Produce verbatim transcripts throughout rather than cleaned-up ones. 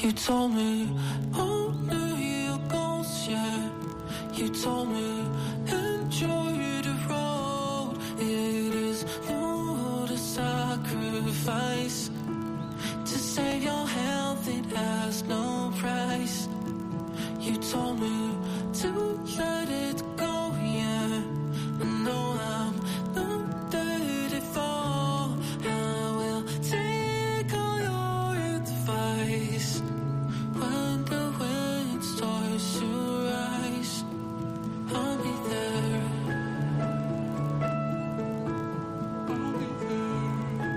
You told me only your goals, yeah. You told me enjoy the road. It is no to sacrifice. To save your health, it has no price. You told me to let it go, yeah. I know I'm not ready for. I will take all your advice. When the wind starts to rise, I'll be there. I'll be there.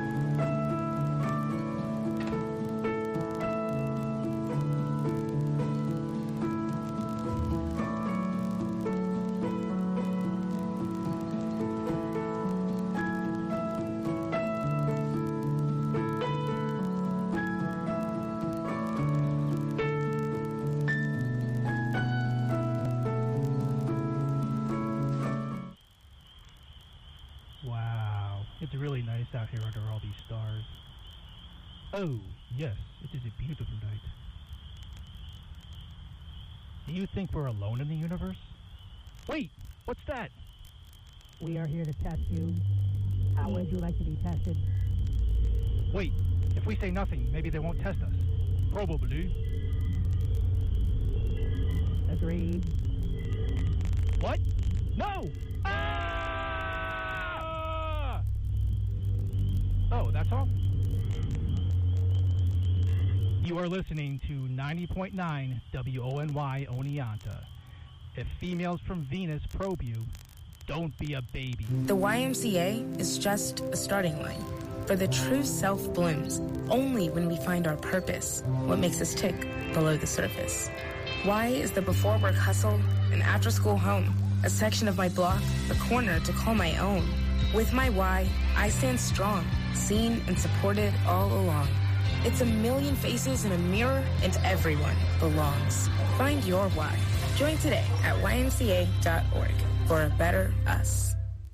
Wow, it's really nice out here under all these stars. Oh, yes, it is a beautiful night. Do you think we're alone in the universe? Wait, what's that? We are here to test you. How would you like to be tested? Wait, if we say nothing, maybe they won't test us. Probably. Agreed. What? No! Ah! Oh, that's all? You are listening to ninety point nine W O N Y Oneonta. If females from Venus probe you, don't be a baby. The Y M C A is just a starting line. For the true self blooms only when we find our purpose, what makes us tick below the surface. Y is the before work hustle, an after school home, a section of my block, a corner to call my own. With my Y, I stand strong, seen and supported all along. It's a million faces in a mirror, and everyone belongs. Find your why. Join today at Y M C A dot org for a better us.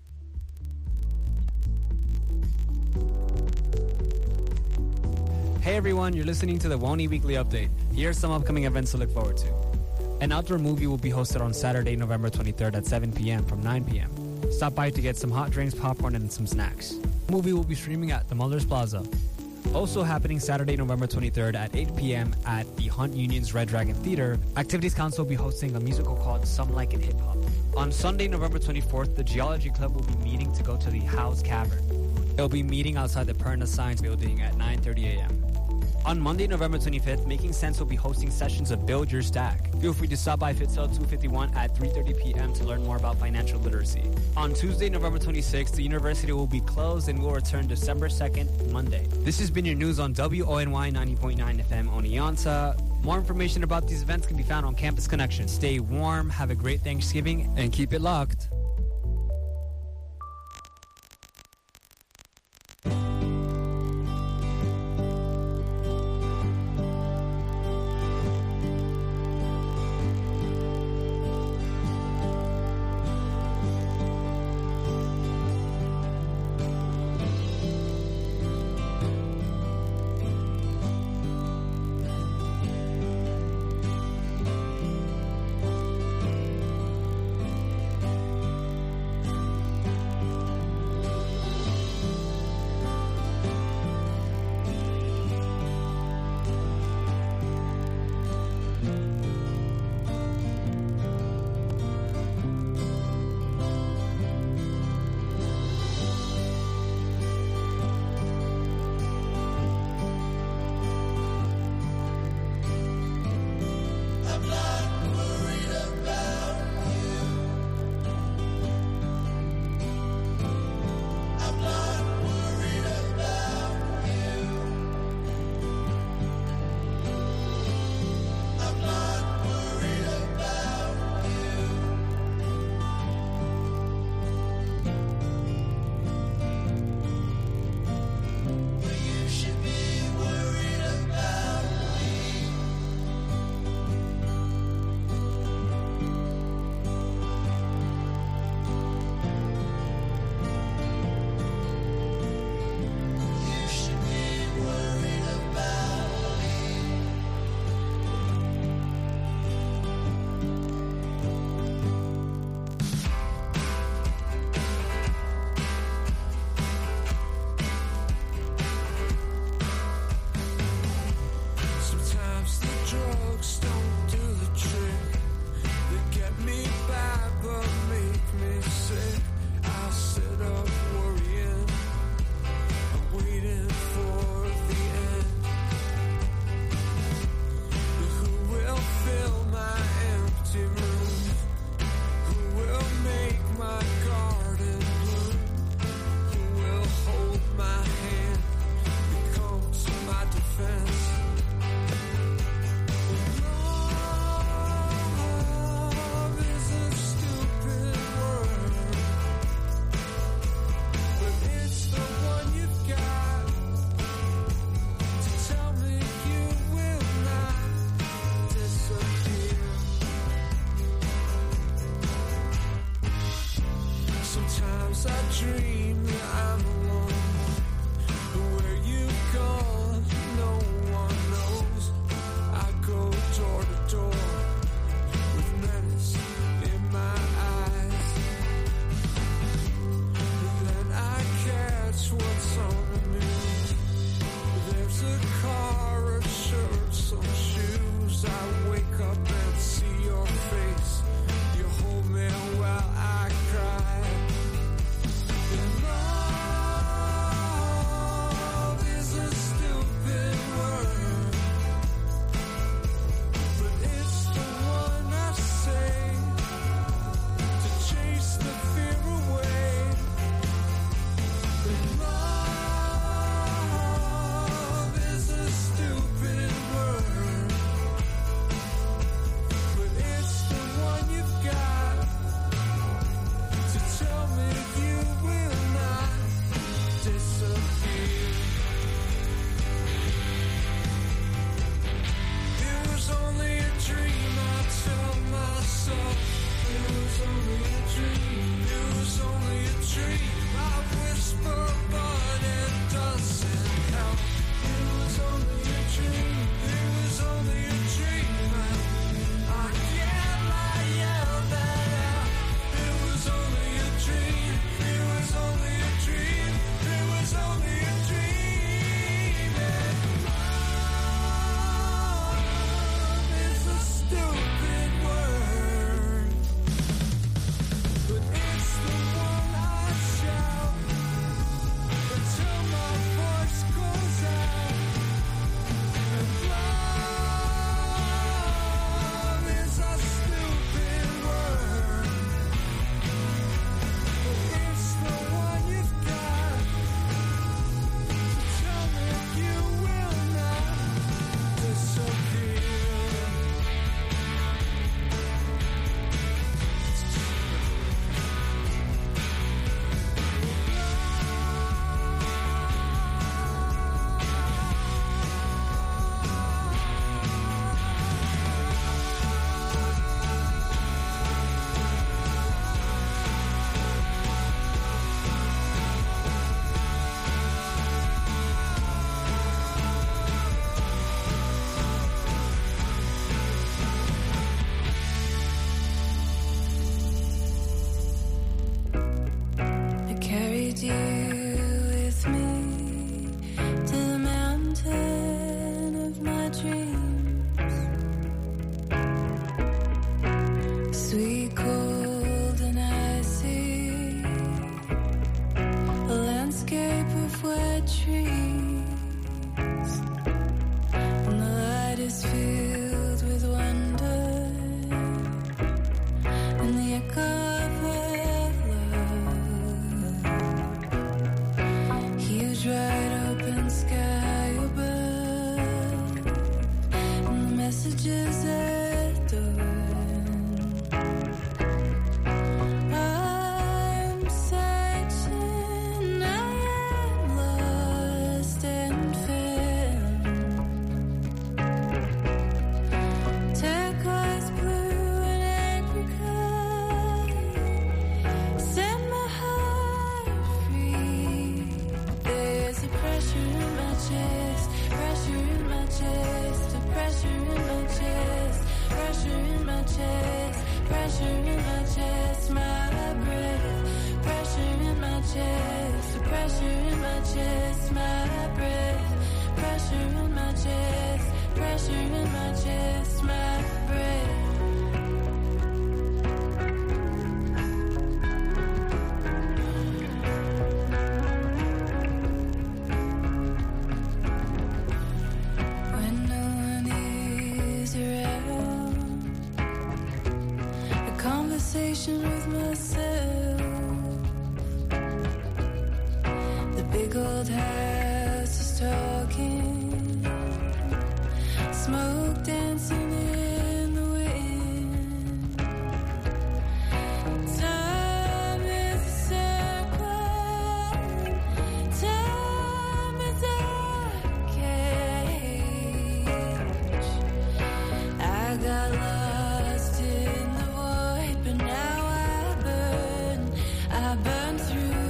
Hey everyone, you're listening to the WONY Weekly Update. Here are some upcoming events to look forward to. An outdoor movie will be hosted on Saturday, November twenty-third at seven p.m. from nine p.m. Stop by to get some hot drinks, popcorn, and some snacks. The movie will be streaming at the Mullers Plaza. Also happening Saturday, November twenty-third at eight p.m. at the Hunt Union's Red Dragon Theater, Activities Council will be hosting a musical called Some Like It Hip Hop. On Sunday, November twenty-fourth, the Geology Club will be meeting to go to the House Cavern. They'll be meeting outside the Perna Science Building at nine thirty a.m. On Monday, November twenty-fifth, Making Sense will be hosting sessions of Build Your Stack. Feel free to stop by Fitzell two fifty-one at three thirty p.m. to learn more about financial literacy. On Tuesday, November twenty-sixth, the university will be closed and will return December second, Monday. This has been your news on W O N Y ninety point nine F M Oneonta. More information about these events can be found on Campus Connection. Stay warm, have a great Thanksgiving, and keep it locked. I dream that I'm alone. But where you've gone, no one knows. I go door to door with menace in my eyes. And then I catch what's on the news. There's a car, a shirt, some shoes. I wake up and see your face. You hold me while I cry. And love is a stupid word, but it's the one I say to chase the fear away. And love is a stupid word, but it's the one you've got to tell me you will not disappear. It was only a dream, I tell myself. It was only a dream, it was only a dream. I whisper but it doesn't help. It was only a dream, it was only a dream. I, I can't lie, yell that out. It was only a dream, it was only a dream, it was only a dream. And love is a stupid word, but it's the one I shout until my voice goes out. And love is a stupid word, but it's the one you've got to tell me you will not disappear. I carried you with me to the mountain of my dreams. Sweet, cold, and icy, a landscape of wet trees, and the light is filled with wonder, and the echo of our love. Huge wide open sky above, and the messages at the I'm searching, I am lost and found. Turquoise blue and apricot, set my heart free. There's a pressure in my chest, pressure in my chest, a pressure in my chest, pressure in my chest, pressure in my chest, my breath, pressure in my chest, a pressure in my chest, my breath, pressure in my chest, pressure in my chest, my breath. When no one is around, a conversation with myself. The big old house is talking, smoke dancing in the wind. Time is a circle, time is a cage. I got lost in the void, but now I burn, I burn through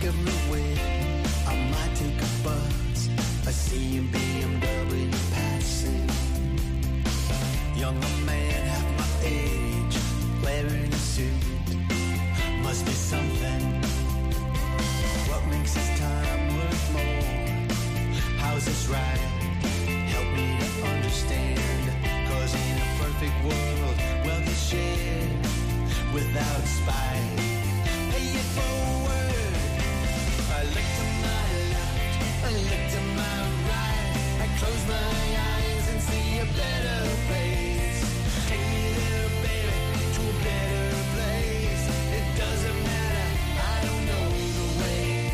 of the way. I might take a bus, I see a B M W passing. Younger man, half my age, wearing a suit. Must be something. What makes his time worth more? How's this right? Help me to understand. Cause in a perfect world, wealth is shared without spite. Pay it forward. I look to my left, I look to my right. I close my eyes and see a better place. Take me there, baby, to a better place. It doesn't matter, I don't know the way.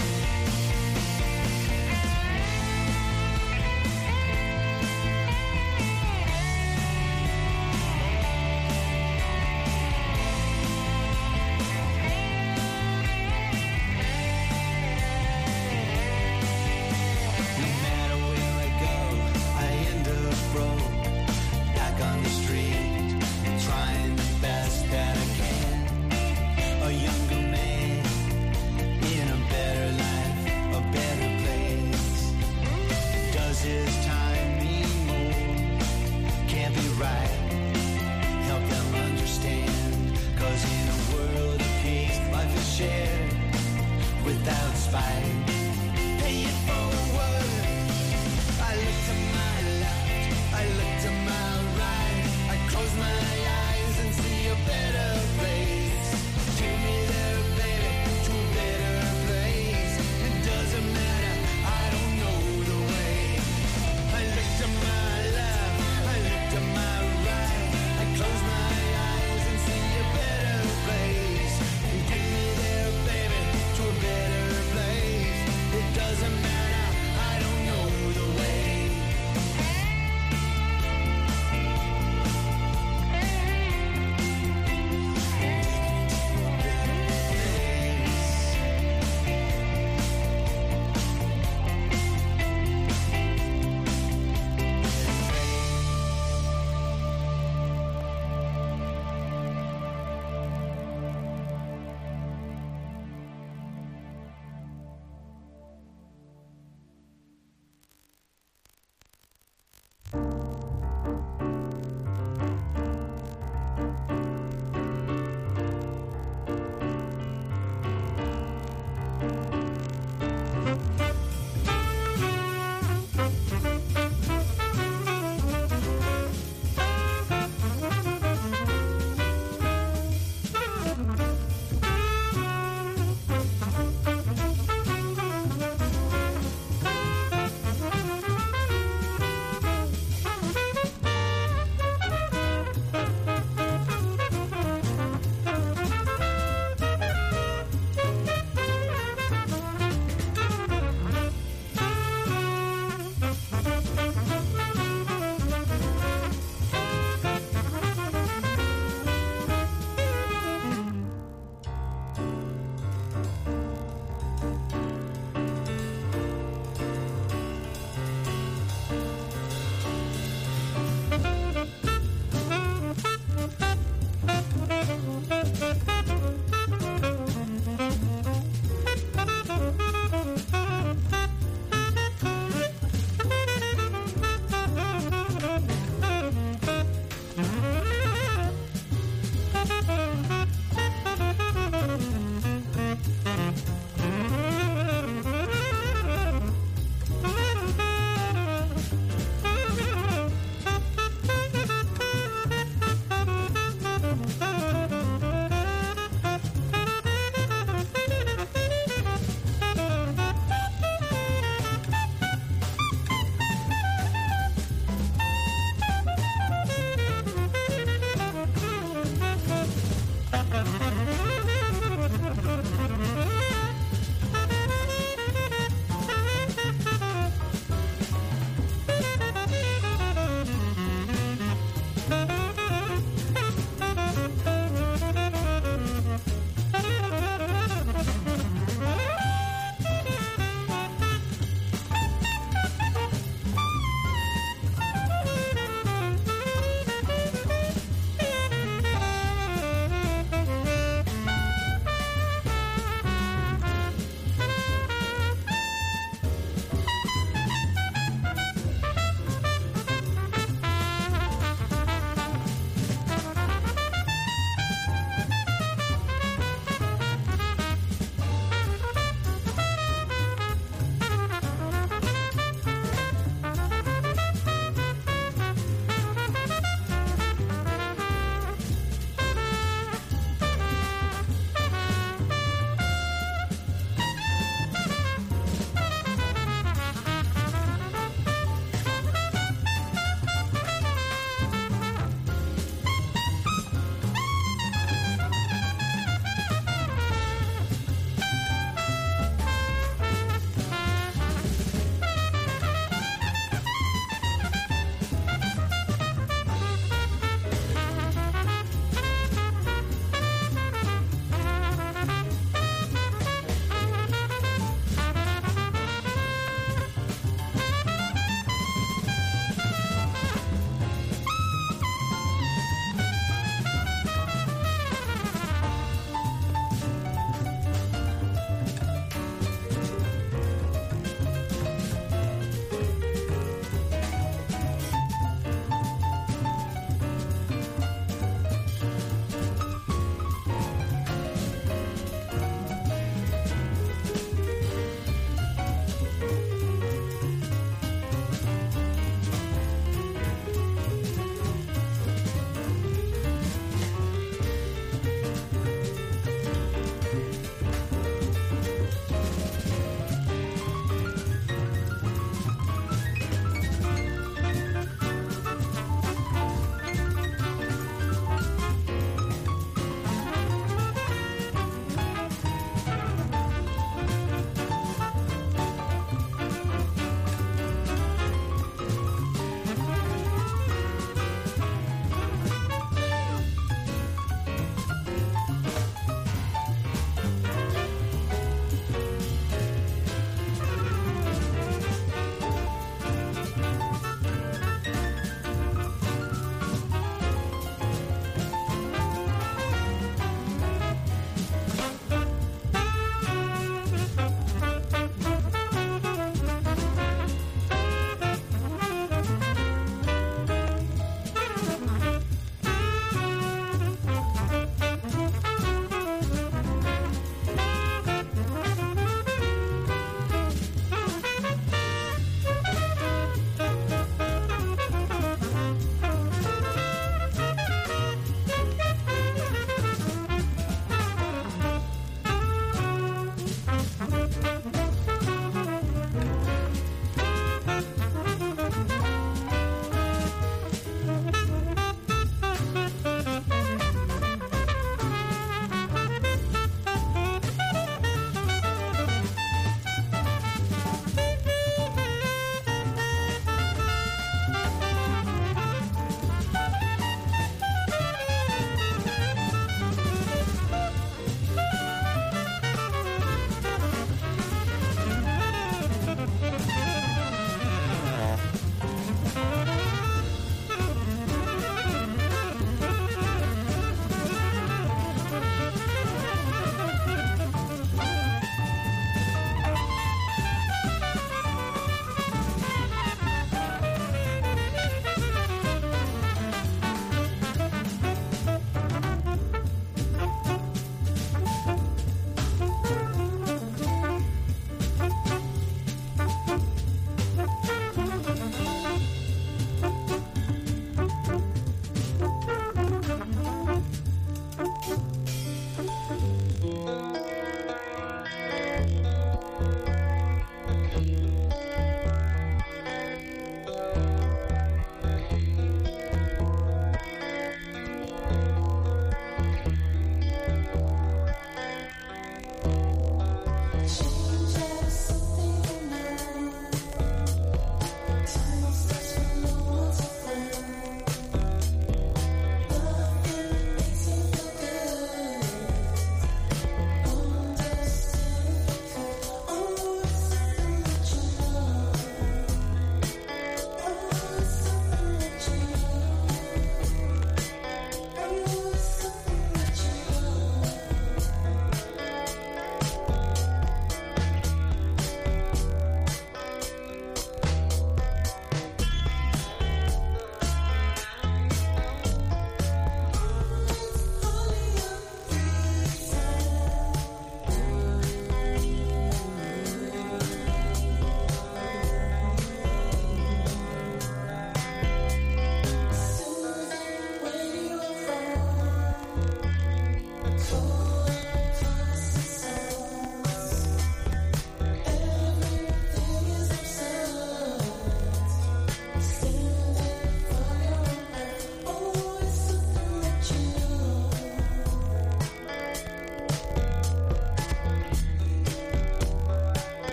No matter where I go, I end up broke. Back on the street, trying the best that I can. A younger man in a better life, a better place. Does his time mean more? Can't be right. Help them understand. Cause in a world of peace, life is shared without spite. Pay it forward. I look to my left, I look to my right. I close my eyes and see a better place. Take me there, baby, to a better place. It doesn't matter, I don't know the way. I look to my left, I look to my right. I close my eyes and see a better place. Take me there, baby, to a better place. It doesn't matter, I don't know the way.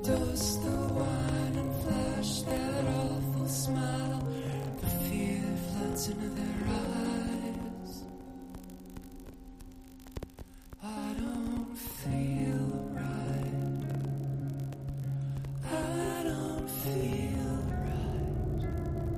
Toast the wine and flash that awful smile. The fear floods into their eyes. I don't feel right. I don't feel right.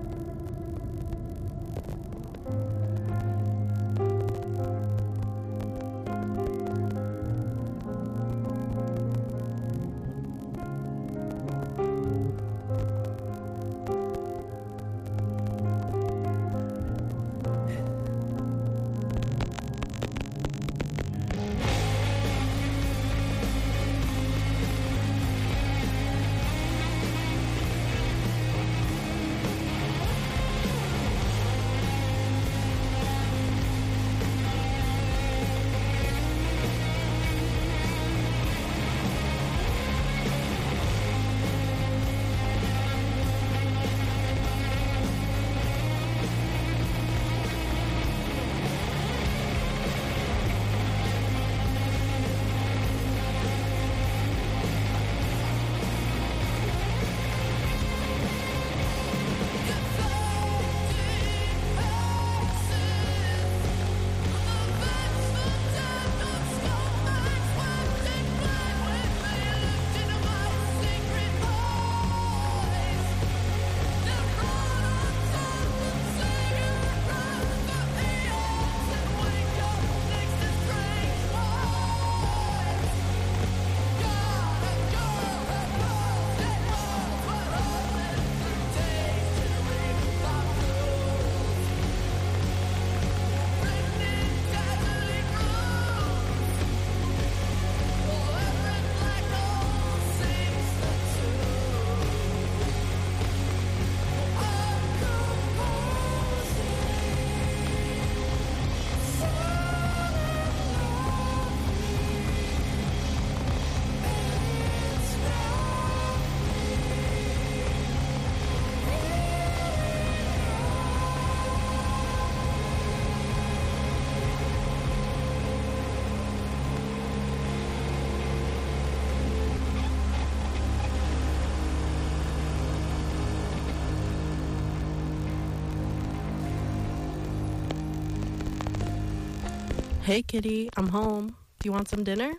Hey, kitty, I'm home. Do you want some dinner?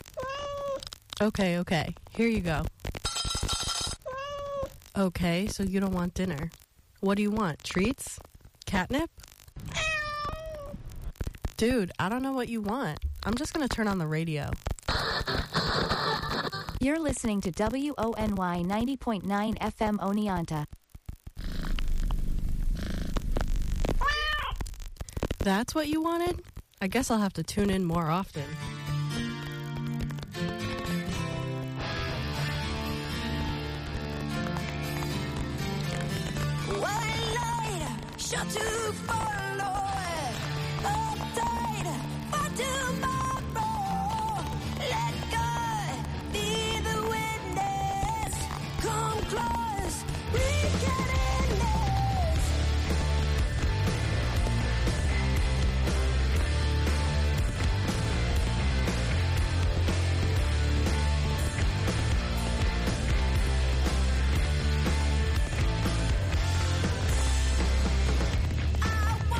Okay, okay. Here you go. Okay, so you don't want dinner. What do you want? Treats? Catnip? Dude, I don't know what you want. I'm just gonna turn on the radio. You're listening to W O N Y ninety point nine F M Oneonta. That's what you wanted? I guess I'll have to tune in more often. One night, shot to follow, uptight for tomorrow. Let God be the witness. Come close, we can end this. I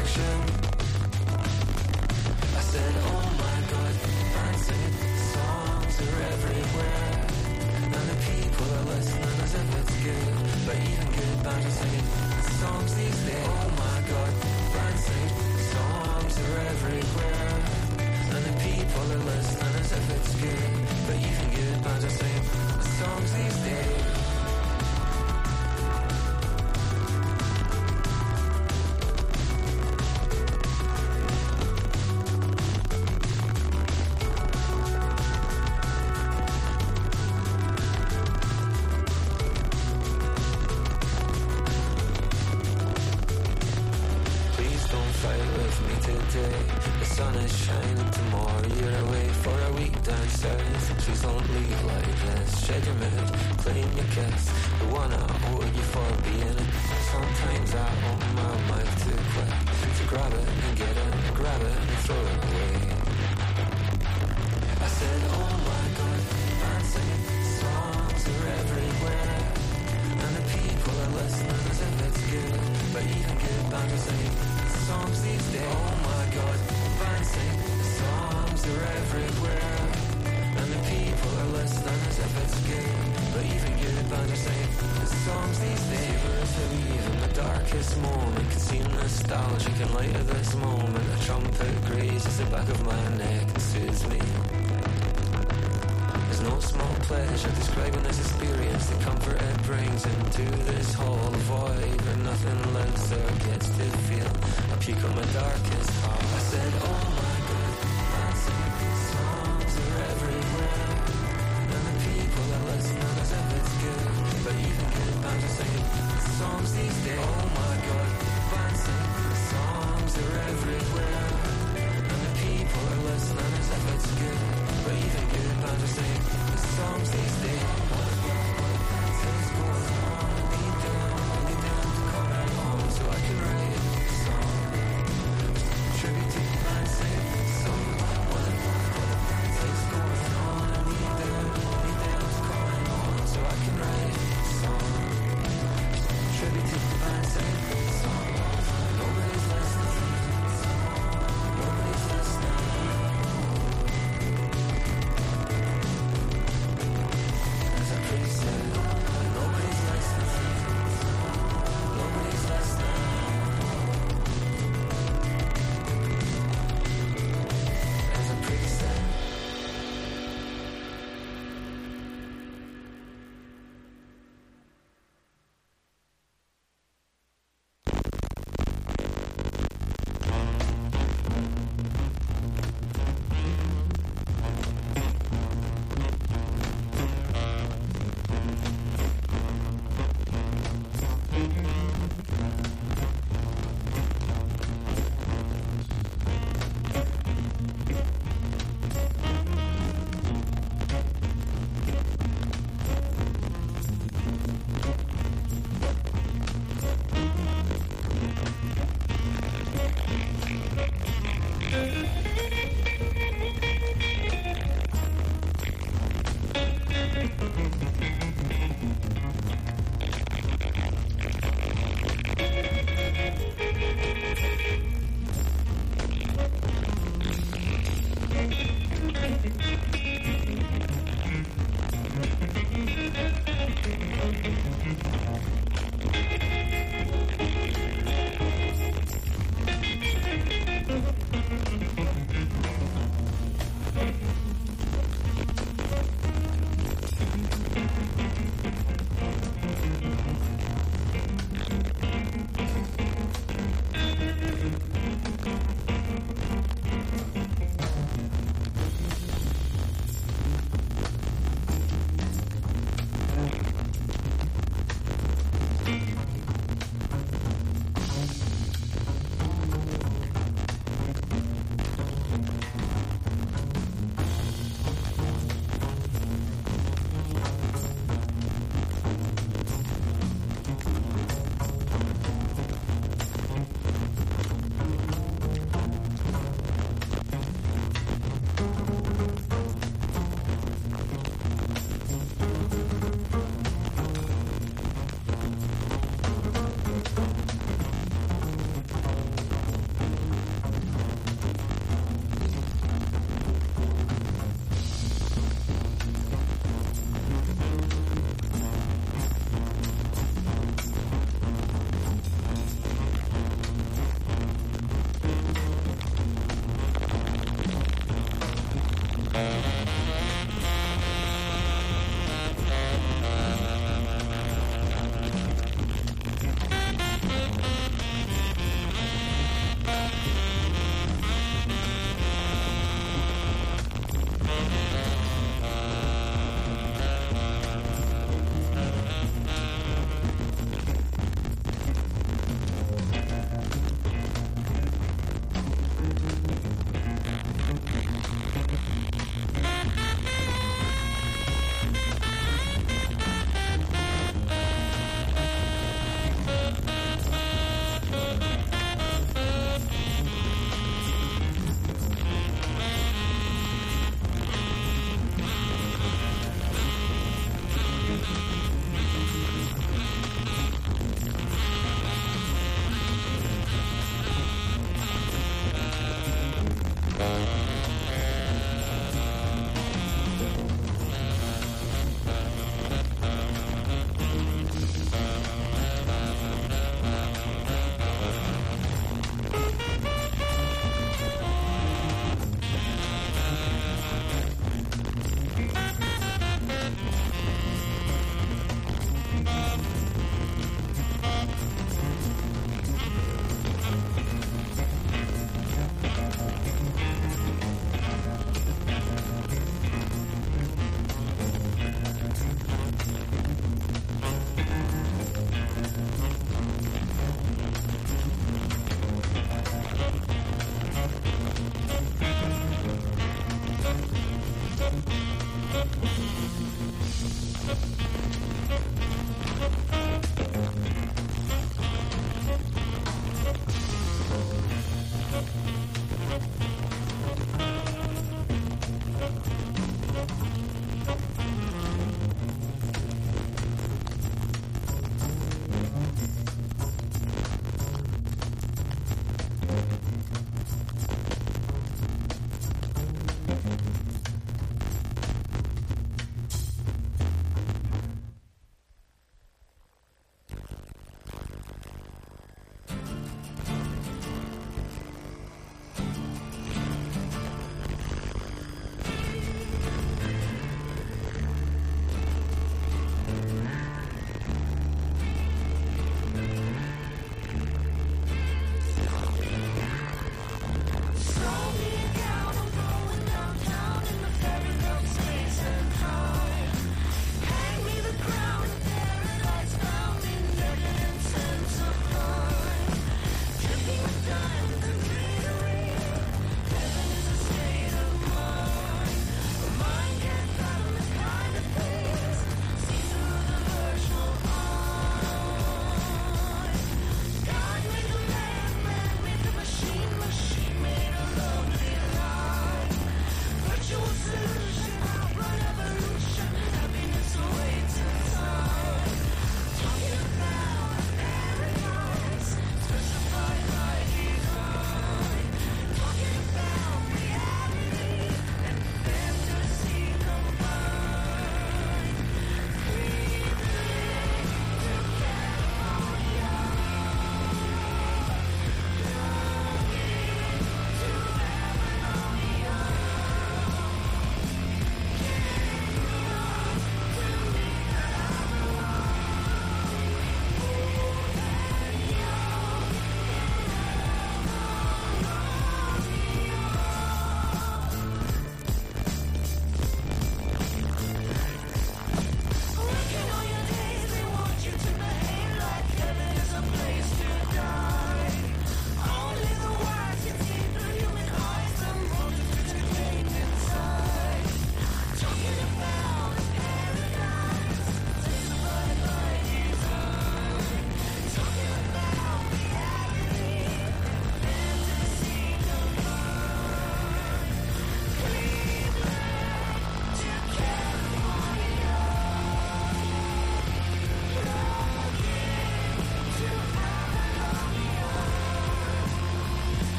direction. I said, oh my God, fancy songs are everywhere, and the people are listening as if it's good, but even good bands are singing songs these days. Oh my God, fancy songs are everywhere, and the people are listening as if it's good, but even good bands are singing songs these days. The sun is shining tomorrow. You're away for a week down south. Please don't leave like this. Shed your mood, clean your kiss. The one I owe you for being it. Sometimes I open my mouth too quick to grab it and get it, grab it and throw it away. I said, oh my God, fancy songs are everywhere, and the people are listening as if it's good, but even good bands are singing songs these days. Oh my God, fancy songs are everywhere, and the people are listening as if it's good, but even good bands are singing songs these days. Shivers of even the darkest moment can seem nostalgic in light of this moment. A trumpet grazes the back of my neck and soothes me. There's no small pleasure describing this experience, the comfort it brings into this whole void where nothing lives or gets to feel. I puke on my darkest heart. I said, oh my God, fancy songs are everywhere, and the people are listening as if it's good, but even good bands are singing songs these days. Oh my God, fancy songs are everywhere, and the people are listening as if it's good, but even good bands are singing songs these days. Things going on deep down, deep down to comment on, so I can write a song tribute to fancy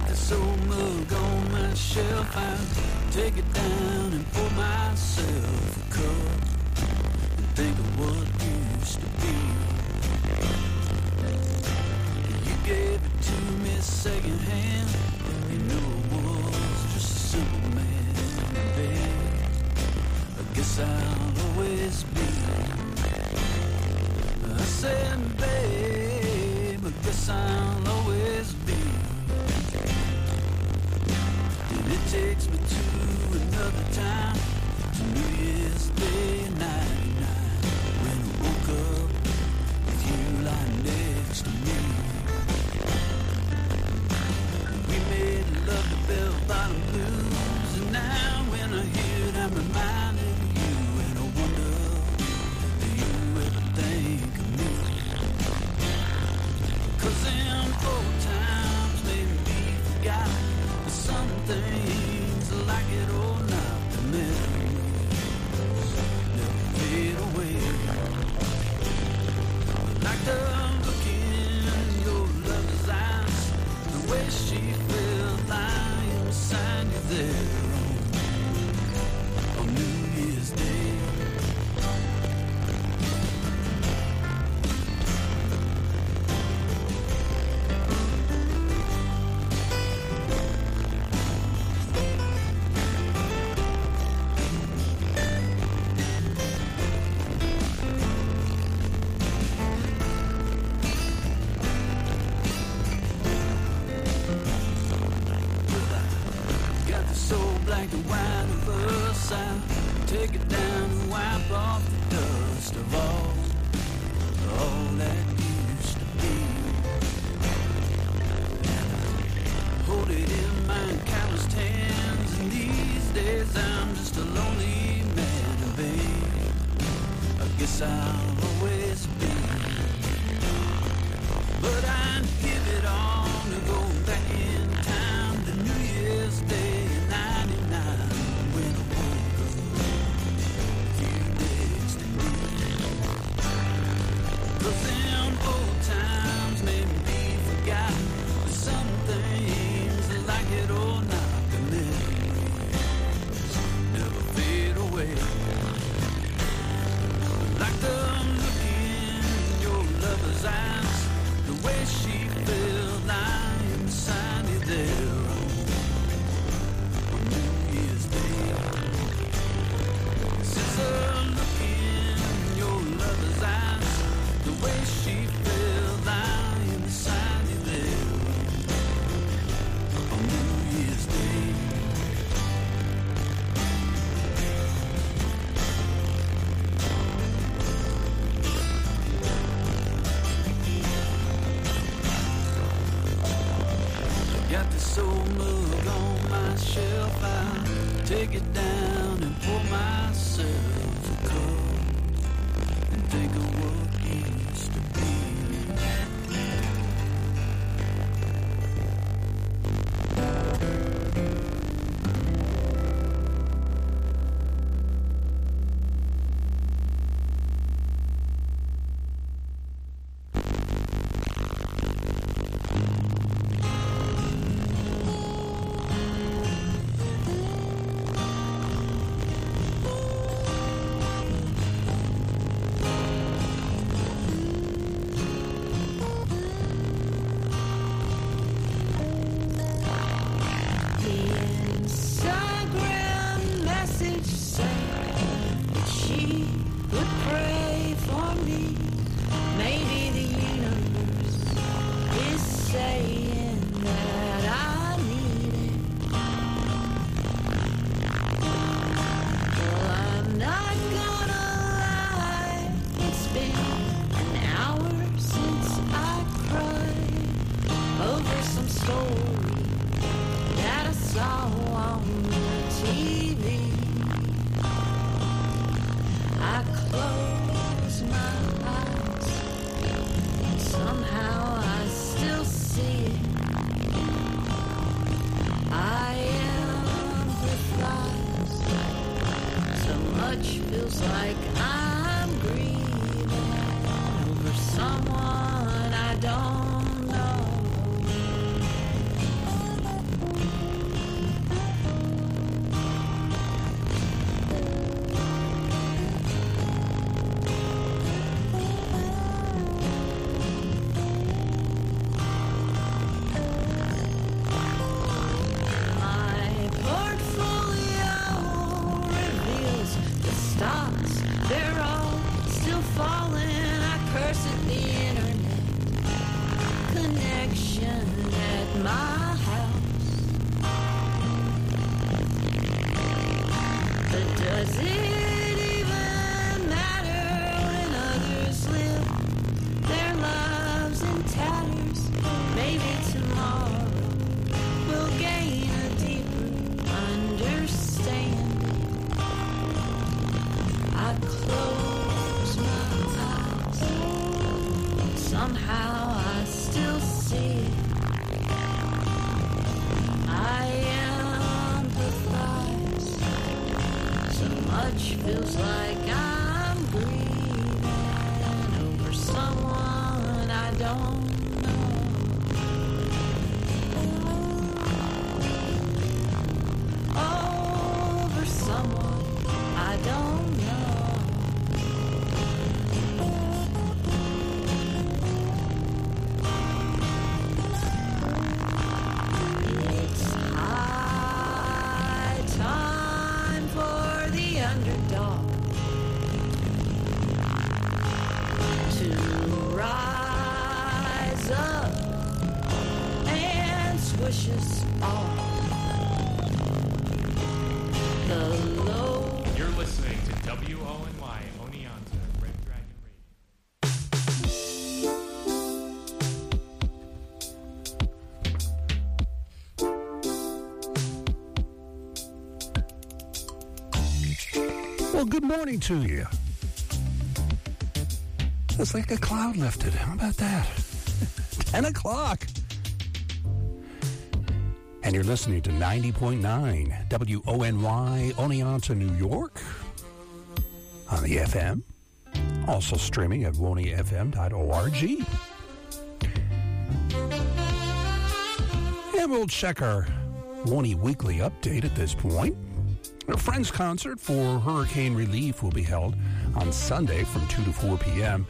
this old mug on my shelf. I take it down and pour myself a cup and think of what used to be. You gave it to me secondhand. You knew I was just a simple man, babe. I guess I'll always be. I said, babe, I guess I'll always be. And it takes me to another time, to New Year's Day, ninety-nine, when I woke up with you lying next to me. We made love to bell-bottom blues, and now when I hear it, I'm reminded of you, and I wonder, do you ever think of me? 'Cause them old times made me forgot some things, like it or not, the memories never fade away. Like the look in your lover's eyes, the way she felt lying beside you there on, on New Year's Day. Black and white of us, I'll take it down and wipe off the dust of all, all that used to be. Hold it in my calloused hands, and these days I'm just a lonely man, babe. I guess I'll always be. But I'd give it all to go back in time to New Year's Day. Them old times made me forget some things, like it or not, the memories never fade away. Like the look in your lover's eyes, the way she felt lying beside you there on New Year's Day. Since the look in your lover's eyes, the way she felt lying beside you there on New Year's Day. I got this old mug on my shelf. I take it down and pour myself a cup and think of what used to be. feels like I'm grieving over someone I don't know. Does it even matter when others live their lives in tatters? Maybe tomorrow we'll gain a deeper understanding. I close my eyes. Somehow I still see it. I empathize. So much feels like I'm grieving over someone I don't know. Over someone I don't know. It's high time for the underdog to rise up and squish us all. The low. You're listening to W O N Y Oneonta Red Dragon Radio. Well, good morning to you. It's like a cloud lifted. How about that? ten o'clock. And you're listening to ninety point nine W O N Y Oneonta, New York on the F M. Also streaming at woney f m dot org. And we'll check our Woney Weekly update at this point. A Friends concert for hurricane relief will be held on Sunday from two to four p.m.